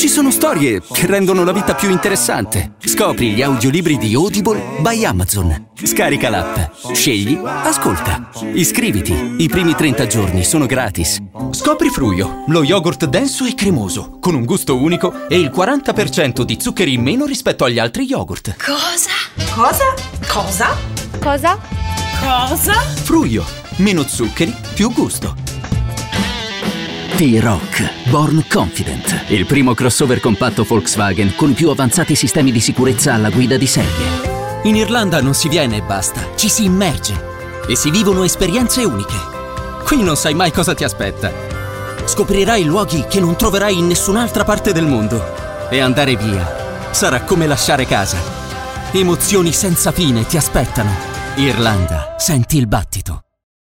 Ci sono storie che rendono la vita più interessante. Scopri gli audiolibri di Audible by Amazon. Scarica l'app, scegli, ascolta. Iscriviti, i primi 30 giorni sono gratis. Scopri Fruio, lo yogurt denso e cremoso, con un gusto unico e il 40% di zuccheri in meno rispetto agli altri yogurt. Cosa? Fruio, meno zuccheri, più gusto. T-Rock Born Confident, il primo crossover compatto Volkswagen con i più avanzati sistemi di sicurezza alla guida di serie. In Irlanda non si viene e basta, ci si immerge e si vivono esperienze uniche. Qui non sai mai cosa ti aspetta. Scoprirai luoghi che non troverai in nessun'altra parte del mondo e andare via sarà come lasciare casa. Emozioni senza fine ti aspettano. Irlanda, senti il battito.